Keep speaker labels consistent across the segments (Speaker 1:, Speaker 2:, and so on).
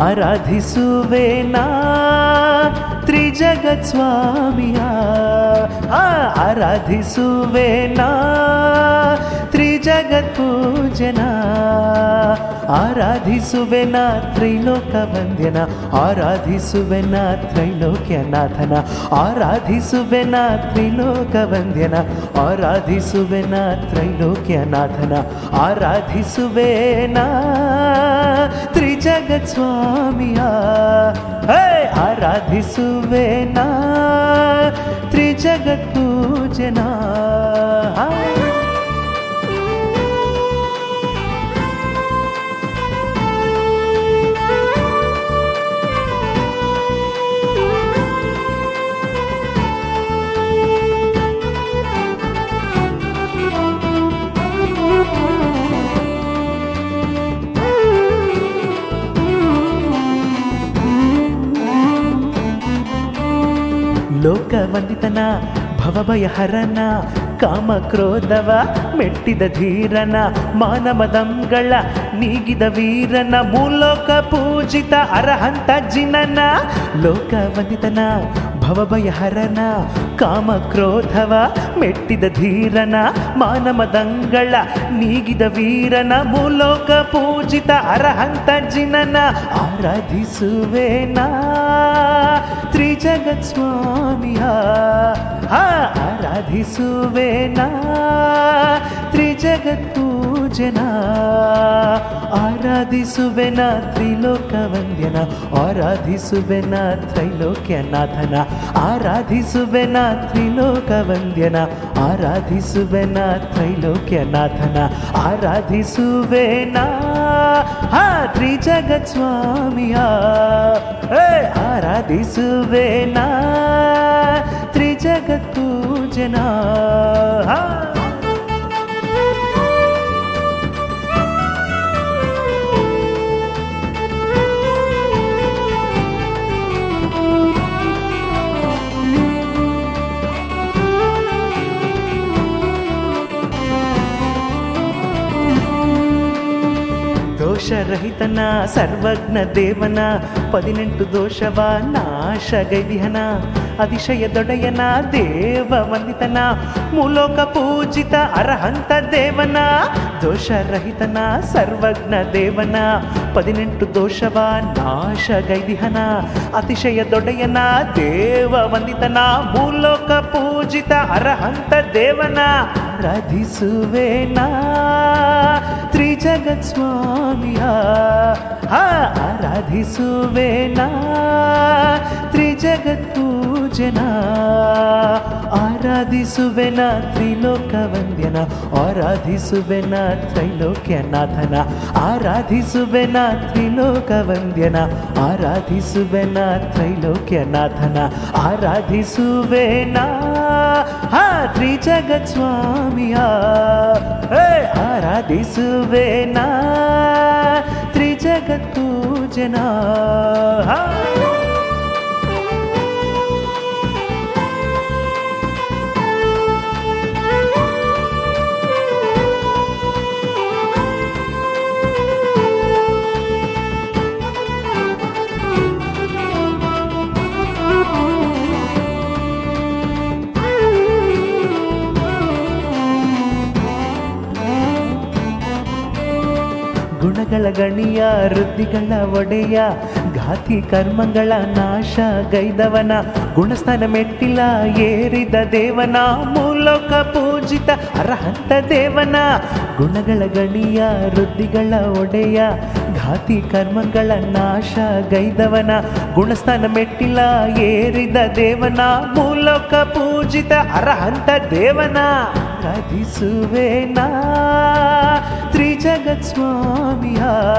Speaker 1: ಆರಾಧಿಸುವೆನಾ ತ್ರಿಜಗತ್ ಸ್ವಾಮಿಯ ಆರಾಧಿಸುವೆನಾ ತ್ರಿಜಗತ್ ಪೂಜನ ಆರಾಧಿಸುವೆನ ತ್ರೈಲೋಕ ವಂದ್ಯನ ಆರಾಧಿಸುವೆನ ತ್ರೈಲೋಕ್ಯನಾಥನ ಆರಾಧಿಸುವೆನ ತ್ರಿಲೋಕ ವಂದ್ಯನ ಆರಾಧಿಸುವೆನ ತ್ರೈಲೋಕ್ಯನಾಥನ ಆರಾಧಿಸುವೆನ ತ್ರಿಜಗತ್ ಸ್ವಾಮಿಯ ಆರಾಧಿಸುವೆನ ತ್ರಿಜಗತ್ ಪೂಜನ ಲೋಕವಂದಿತನ ಭವಭಯಹರನ ಕಾಮ ಕ್ರೋಧವ ಮೆಟ್ಟಿದ ಧೀರನ ಮಾನಮದಂಗಳ ನೀಗಿದ ವೀರನ ಮೂಲೋಕ ಪೂಜಿತ ಅರಹಂತ ಜಿನನ ಲೋಕವಂದಿತನ ಭವಭಯಹರನ ಕಾಮ ಕ್ರೋಧವ ಮೆಟ್ಟಿದ ಧೀರನ ಮಾನಮದಂಗಳ ನೀಗಿದ ವೀರನ ಮೂಲೋಕ ಪೂಜಿತ ಅರಹಂತ ಜಿನನ ಆರಾಧಿಸುವೆನಾ ತ್ರಿಜಗತ್ ಸ್ವಾಮಿಯ ಆರಾಧಿಸುವೆನಾ ತ್ರಿಜಗತ್ ಪೂಜನ ಆರಾಧಿಸುವೆನ ತ್ರಿಲೋಕ ವಂದ್ಯನ ಆರಾಧಿಸುವೆನ ತ್ರೈಲೋಕ್ಯನಾಥನ ಆರಾಧಿಸುವೆನ ತ್ರಿಲೋಕ ವಂದ್ಯನ ಆರಾಧಿಸುವೆನ ತ್ರೈಲೋಕ್ಯನಾಥನ ಆರಾಧಿಸುವೆನ ತ್ರಿಜಗತ್ ಸ್ವಾಮಿಯ ಆರಾಧಿಸುವೆನ ತ್ರಿಜಗತ್ ಪೂಜನ ದೋಷರಹಿತನ ಸರ್ವಜ್ಞ ದೇವನ 18 ದೋಷವ ನಾಶಗೈದಿಹನ ಅತಿಶಯದೊಡೆಯನ ದೇವ ವಂದಿತನ ಮೂಲೋಕ ಪೂಜಿತ ಅರಹಂತ ದೇವನ ದೋಷರಹಿತನ ಸರ್ವಜ್ಞ ದೇವನ 18 ದೋಷವ ನಾಶಗೈದಿಹನ ಅತಿಶಯದೊಡೆಯನ ದೇವ ವಂದಿತನ ಮೂಲೋಕ ಪೂಜಿತ ಅರಹಂತ ದೇವನ ಆರಾಧಿಸುವೆನಾ ತ್ರಿಜಗತ್ ಸ್ವಾಮಿಯ ಆರಾಧಿಸುವೆನಾ ತ್ರಿಜಗತ್ ಪೂಜನ ಆರಾಧಿಸುವೆನ ತ್ರಿಲೋಕ ವಂದ್ಯನ ಆರಾಧಿಸುವೆನ ತ್ರೈಲೋಕ್ಯನಾಥನ ಆರಾಧಿಸುವೆನ ತ್ರಿಲೋಕ ವಂದ್ಯನ ಆರಾಧಿಸುವೆನ ತ್ರೈಲೋಕ್ಯನಾಥನ ಆರಾಧಿಸುವೆನ ತ್ರಿಜಗತ್ ಸ್ವಾಮಿಯ ಆರಾಧಿಸುವೆನ ತ್ರಿಜಗತ್ ಪೂಜನ ಗುಣಗಳ ಗಣಿಯ ವೃದ್ಧಿಗಳ ಒಡೆಯ ಘಾತಿ ಕರ್ಮಗಳ ನಾಶ ಗೈದವನ ಗುಣಸ್ಥಾನ ಮೆಟ್ಟಿಲ ಏರಿದ ದೇವನ ಮೂಲೋಕ ಪೂಜಿತ ಅರಹಂತ ದೇವನ ಗುಣಗಳ ಗಣಿಯ ವೃದ್ಧಿಗಳ ಒಡೆಯ ಘಾತಿ ಕರ್ಮಗಳ ನಾಶ ಗೈದವನ ಗುಣಸ್ಥಾನ ಮೆಟ್ಟಿಲ ಏರಿದ ದೇವನ ಮೂಲೋಕ ಪೂಜಿತ ಅರಹಂತ ದೇವನ ಆರಾಧಿಸುವೆನಾ ತ್ರಿಜಗತ್ ಸ್ವಾಮಿಯ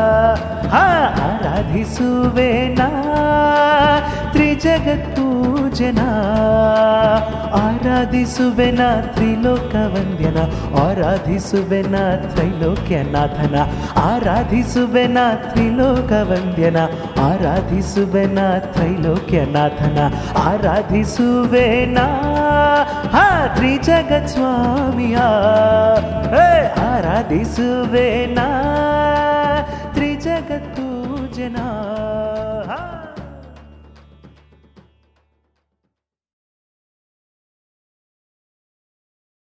Speaker 1: ಆರಾಧಿಸುವೆನಾ ತ್ರಿಜಗತ್ ಪೂಜನ ಆರಾಧಿಸುವೆನ ತ್ರಿಲೋಕ ವಂದ್ಯನ ಆರಾಧಿಸುವೆನ ತ್ರೈಲೋಕ್ಯನಾಥನ ಆರಾಧಿಸುವೆನ ತ್ರಿಲೋಕ ವಂದ್ಯನ ಆರಾಧಿಸುವೆನ ತ್ರೈಲೋಕ್ಯನಾಥನ ಆರಾಧಿಸುವೆನ ತ್ರಿಜಗತ್ ಸ್ವಾಮಿಯ ಆರಾಧಿಸುವೆನ ತ್ರಿಜಗತ್ ಪೂಜನ